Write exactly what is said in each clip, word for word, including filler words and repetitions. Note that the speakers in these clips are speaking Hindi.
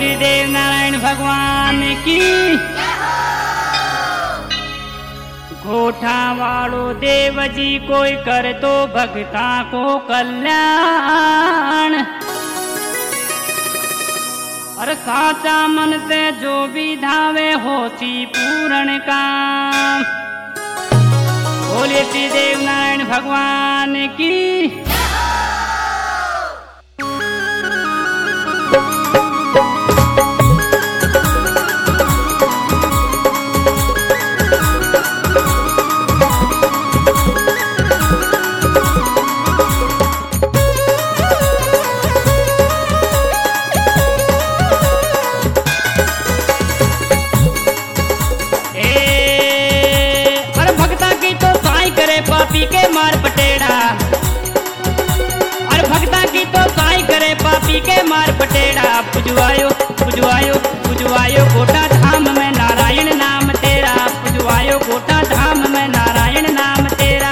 श्री देव नारायण भगवान की। गोठा वालो देव जी कोई कर तो भक्ता को कल्याण। और साचा मन से जो भी धावे होती पूर्ण काम। बोले श्री देव नारायण भगवान की। पापी के मार पटेड़ा। और भक्ता की तो साई करे पापी के मार पटेड़ा। पुजवायो पुजवायो पुजवायो गोटा धाम में नारायण नाम तेरा। पुजवायो गोटा धाम में नारायण नाम तेरा।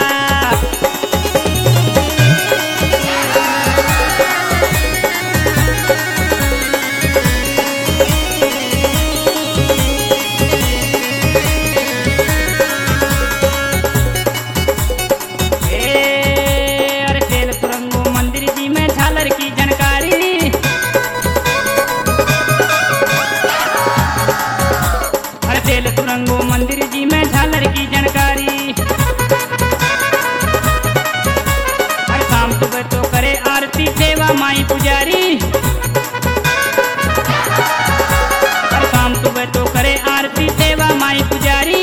तुरंगो मंदिर जी में झालर की जानकारी। हर शाम सुबह तो करे आरती सेवा माई पुजारी। हर शाम सुबह तो करे आरती सेवा माई पुजारी।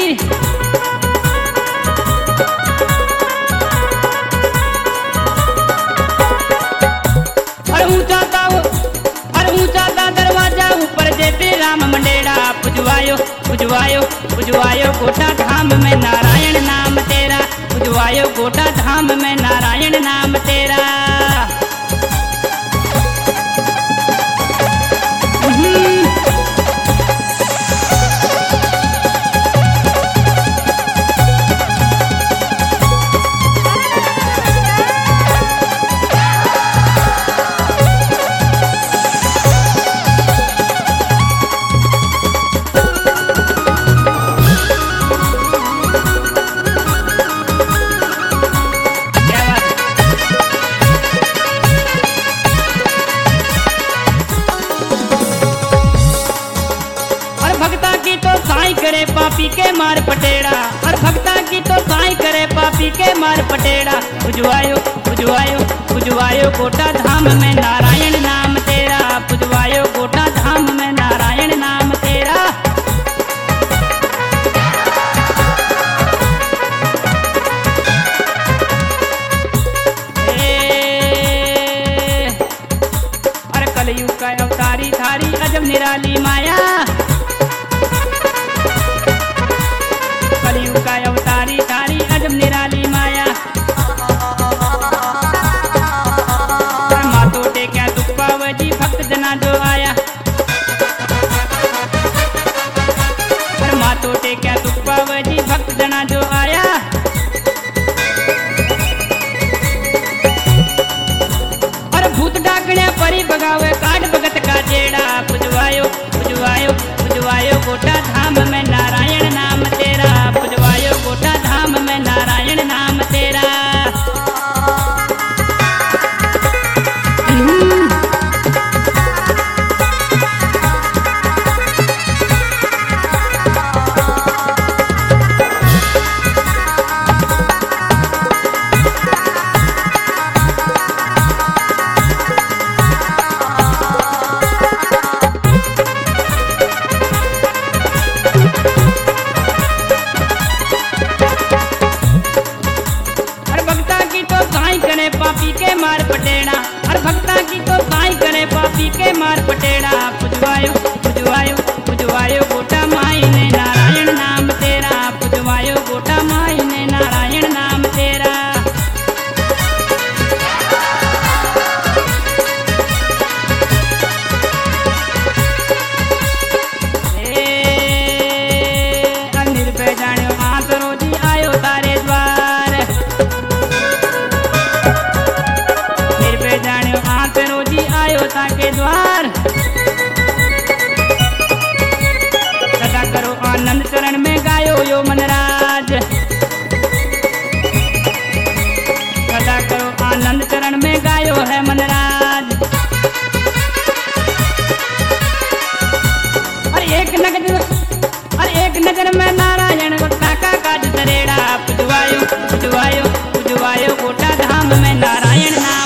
हर ऊंचा ता हर ऊंचा ता दरवाजा ऊपर जेते राम मंडेड़ा। पुजवायो पुजवायो पुजवायो गोटा धाम में नारायण नाम तेरा। पुजवायो गोटा धाम में नारायण नाम तेरा। करे पापी के मार पटेड़ा। और भक्ता की तो साई करे पापी के मार पटेड़ा। पुजवायो पुजवायो पुजवायो गोटा धाम में नारायण नाम तेरा। पुजवायो गोटा धाम में नारायण नाम तेरा। और कलयुग का अवतारी थारी अजब निराली माया। कलयुग का अवतारी थारी अजब निराली माया। मातो टेक्या दुख पावजी भक्त जना जो आया। मातो टेक्या दुख पावजी भक्त जना जो आया। और भूत डाकण्या परी बगावे काट भगत का जेड़ा। पुजवायो पुजवायो पुजवायो गोटा धाम में नारायण नाम तेरा। पुजवायो गोटा धाम में नारायण नाम तेरा। पापी के मार पटेड़ा। और भक्ता की तो साई करे पापी के मार पटेड़ा। पुजवायो पुजवायो पुजवायो गोटा माई ने नारायण नाम तेरा। पुजवायो गोटा माई ने नारायण नाम तेरा। निर्भय जाण्यो आस रोजी आयो तारे द्वार। निर्भय जाण्यो आस रोजी आयो ताके द्वार। यो मनराज। सदा करो आनंद चरण में गायो है मनराज। अरे एक नजर अरे एक नजर में नारायण गोटा का काज सरेड़ा। पुजवायो पुजवायो पुजवायो गोटा धाम में नारायण नाम।